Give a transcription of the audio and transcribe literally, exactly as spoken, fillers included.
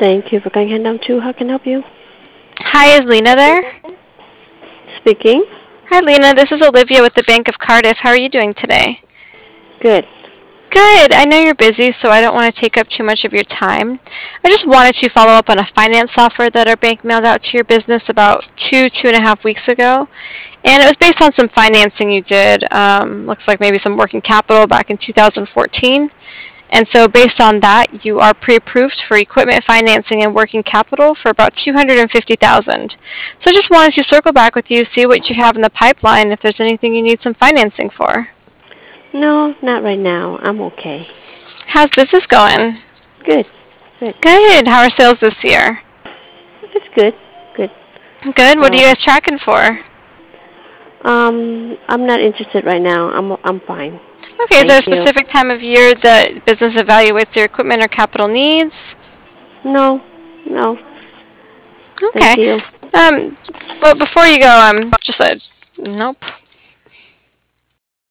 Thank you for calling Hand two. How can I help you? Hi, is Lena there? Speaking. Hi, Lena. This is Olivia with the Bank of Cardiff. How are you doing today? Good. Good. I know you're busy, so I don't want to take up too much of your time. I just wanted to follow up on a finance software that our bank mailed out to your business about two, two and a half weeks ago. And it was based on some financing you did. Um, looks like maybe some working capital back in two thousand fourteen. And so based on that, you are pre-approved for equipment financing and working capital for about two hundred fifty thousand dollars. So I just wanted to circle back with you, see what you have in the pipeline, if there's anything you need some financing for. No, not right now. I'm okay. How's business going? Good. Good. Good. How are sales this year? It's good. Good. Good. What are Uh, you guys tracking for? um, I'm not interested right now. I'm I'm fine. Okay, is Thank there a you. specific time of year that business evaluates your equipment or capital needs? No. No. Thank Okay. you. Um, but before you go, um, just a nope.